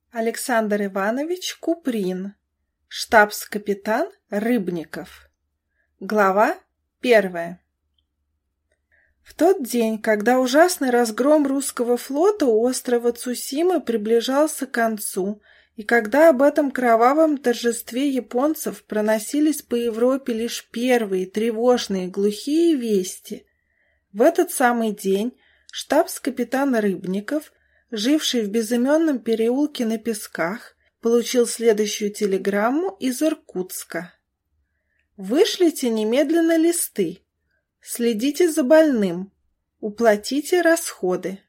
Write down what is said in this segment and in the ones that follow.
Александр Иванович Куприн. Штабс-капитан Рыбников. Глава 1. В тот день, когда ужасный разгром русского флота у острова Цусимы приближался к концу, и когда об этом кровавом торжестве японцев проносились по Европе лишь первые тревожные глухие вести, в этот самый день штабс-капитан Рыбников, живший в безыменном переулке на Песках, получил следующую телеграмму из Иркутска. «Вышлите немедленно листы. Следите за больным. Уплатите расходы».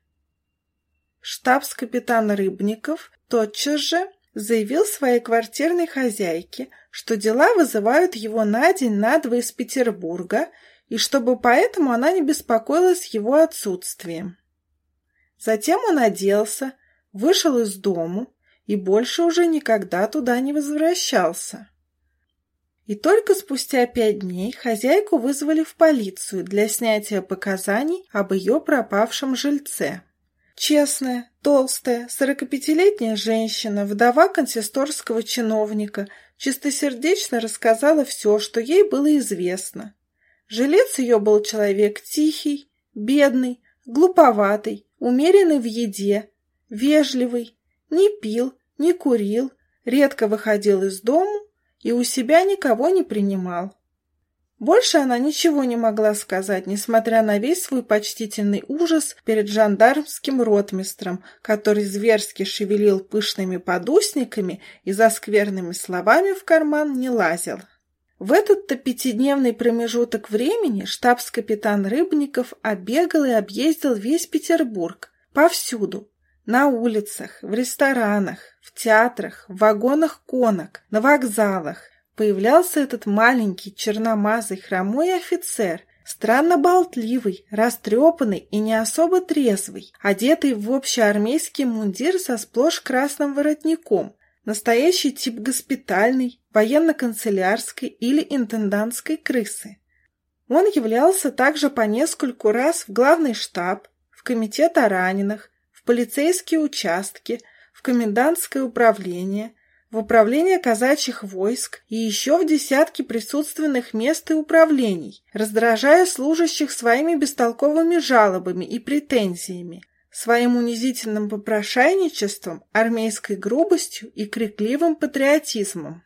Штабс-капитан Рыбников тотчас же заявил своей квартирной хозяйке, что дела вызывают его на день-на-два из Петербурга, и чтобы поэтому она не беспокоилась его отсутствием. Затем он оделся, вышел из дому и больше уже никогда туда не возвращался. И только спустя 5 дней хозяйку вызвали в полицию для снятия показаний об ее пропавшем жильце. Честная, толстая, 45-летняя женщина, вдова консисторского чиновника, чистосердечно рассказала все, что ей было известно. Жилец ее был человек тихий, бедный, глуповатый, умеренный в еде, вежливый, не пил, не курил, редко выходил из дому и у себя никого не принимал. Больше она ничего не могла сказать, несмотря на весь свой почтительный ужас перед жандармским ротмистром, который зверски шевелил пышными подусниками и за скверными словами в карман не лазил. В этот-то 5-дневный промежуток времени штабс-капитан Рыбников обегал и объездил весь Петербург, повсюду, на улицах, в ресторанах, в театрах, в вагонах конок, на вокзалах. Появлялся этот маленький, черномазый, хромой офицер, странно болтливый, растрепанный и не особо трезвый, одетый в общеармейский мундир со сплошь красным воротником, настоящий тип госпитальной, военно-канцелярской или интендантской крысы. Он являлся также по нескольку раз в главный штаб, в комитет о раненых, в полицейские участки, в комендантское управление, в управление казачьих войск и еще в десятки присутственных мест и управлений, раздражая служащих своими бестолковыми жалобами и претензиями, своим унизительным попрошайничеством, армейской грубостью и крикливым патриотизмом.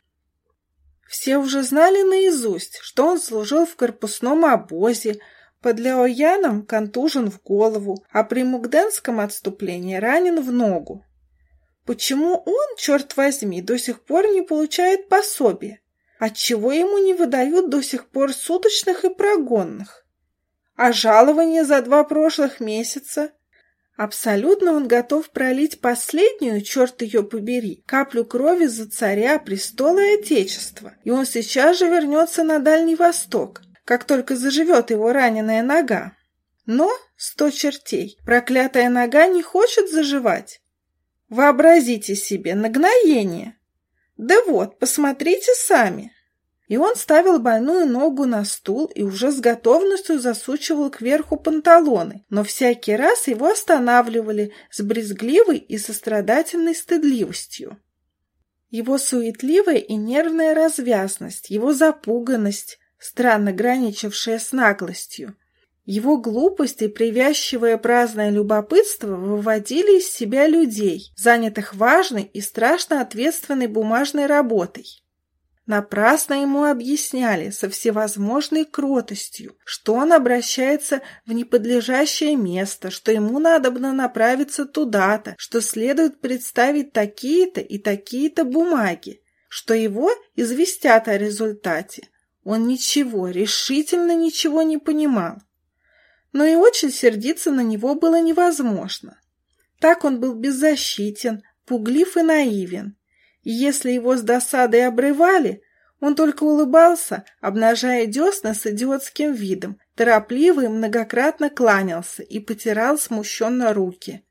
Все уже знали наизусть, что он служил в корпусном обозе, под Ляояном контужен в голову, а при Мукденском отступлении ранен в ногу. Почему он, черт возьми, до сих пор не получает пособия? Отчего ему не выдают до сих пор суточных и прогонных? А жалование за 2 прошлых месяца? Абсолютно он готов пролить последнюю, черт ее побери, каплю крови за царя, престола и отечества, и он сейчас же вернется на Дальний Восток, как только заживет его раненая нога. Но, 100 чертей, проклятая нога не хочет заживать. Вообразите себе нагноение. Да вот, посмотрите сами. И он ставил больную ногу на стул и уже с готовностью засучивал кверху панталоны, но всякий раз его останавливали с брезгливой и сострадательной стыдливостью. Его суетливая и нервная развязность, его запуганность, странно граничившая с наглостью, его глупость и привязчивое праздное любопытство выводили из себя людей, занятых важной и страшно ответственной бумажной работой. Напрасно ему объясняли со всевозможной кротостью, что он обращается в неподлежащее место, что ему надобно направиться туда-то, что следует представить такие-то и такие-то бумаги, что его известят о результате. Он ничего, решительно ничего не понимал. Но и очень сердиться на него было невозможно. Так он был беззащитен, пуглив и наивен. И если его с досадой обрывали, он только улыбался, обнажая десна с идиотским видом, торопливо и многократно кланялся и потирал смущенно руки.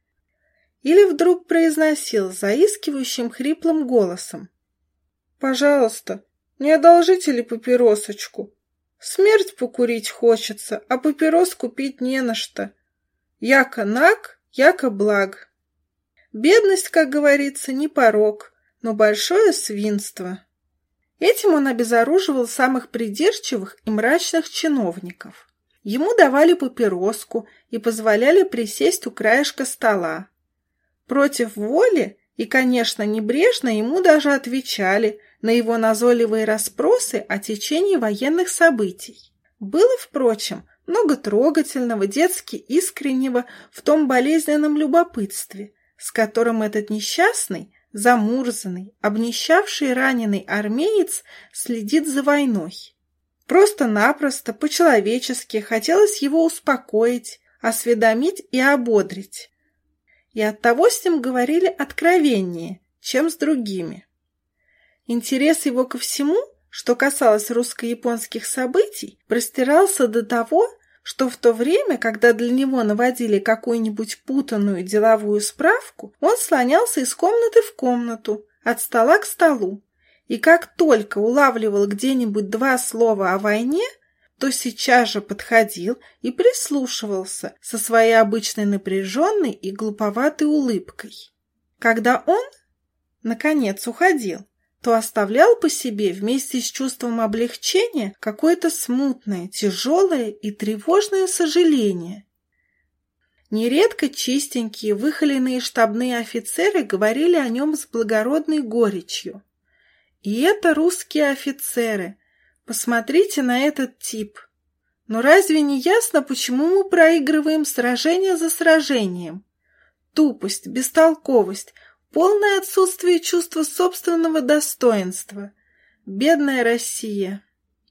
Или вдруг произносил заискивающим хриплым голосом: «Пожалуйста, не одолжите ли папиросочку? Смерть покурить хочется, а папирос купить не на что. Яко наг, яко благ». Бедность, как говорится, не порок, но большое свинство. Этим он обезоруживал самых придирчивых и мрачных чиновников. Ему давали папироску и позволяли присесть у краешка стола. Против воли и, конечно, небрежно ему даже отвечали на его назойливые расспросы о течении военных событий. Было, впрочем, много трогательного, детски искреннего в том болезненном любопытстве, с которым этот несчастный, замурзанный, обнищавший раненый армеец следит за войной. Просто-напросто, по-человечески хотелось его успокоить, осведомить и ободрить. И оттого с ним говорили откровеннее, чем с другими. Интерес его ко всему, что касалось русско-японских событий, простирался до того, что в то время, когда для него наводили какую-нибудь путанную деловую справку, он слонялся из комнаты в комнату, от стола к столу, и как только улавливал где-нибудь 2 слова о войне, то сейчас же подходил и прислушивался со своей обычной напряженной и глуповатой улыбкой. Когда он, наконец, уходил, то оставлял по себе вместе с чувством облегчения какое-то смутное, тяжелое и тревожное сожаление. Нередко чистенькие, выхоленные штабные офицеры говорили о нем с благородной горечью. И это русские офицеры. Посмотрите на этот тип. Но разве не ясно, почему мы проигрываем сражение за сражением? Тупость, бестолковость, полное отсутствие чувства собственного достоинства. Бедная Россия.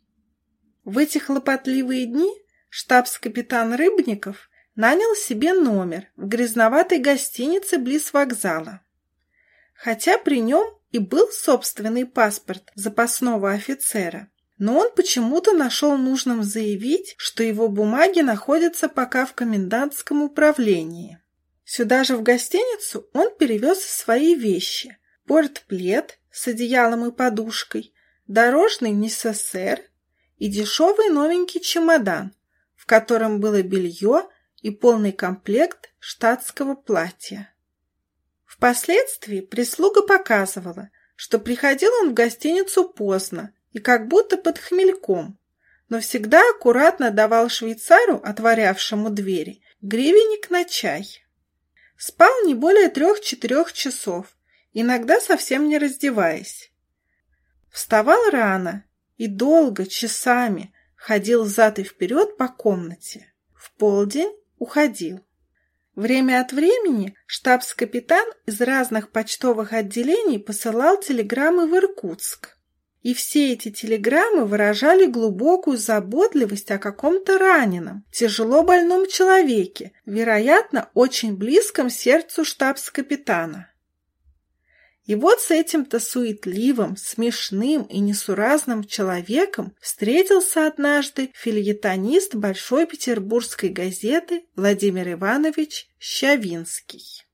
В эти хлопотливые дни штабс-капитан Рыбников нанял себе номер в грязноватой гостинице близ вокзала. Хотя при нем и был собственный паспорт запасного офицера, но он почему-то нашел нужным заявить, что его бумаги находятся пока в комендантском управлении. Сюда же в гостиницу он перевез свои вещи: портплед с одеялом и подушкой, дорожный несессер и дешевый новенький чемодан, в котором было белье и полный комплект штатского платья. Впоследствии прислуга показывала, что приходил он в гостиницу поздно и как будто под хмельком, но всегда аккуратно давал швейцару, отворявшему двери, гривенник на чай. Спал не более 3-4 часов, иногда совсем не раздеваясь. Вставал рано и долго, часами, ходил взад и вперед по комнате. В полдень уходил. Время от времени штабс-капитан из разных почтовых отделений посылал телеграммы в Иркутск. И все эти телеграммы выражали глубокую заботливость о каком-то раненом, тяжело больном человеке, вероятно, очень близком сердцу штабс-капитана. И вот с этим-то суетливым, смешным и несуразным человеком встретился однажды фельетонист Большой петербургской газеты Владимир Иванович Щавинский.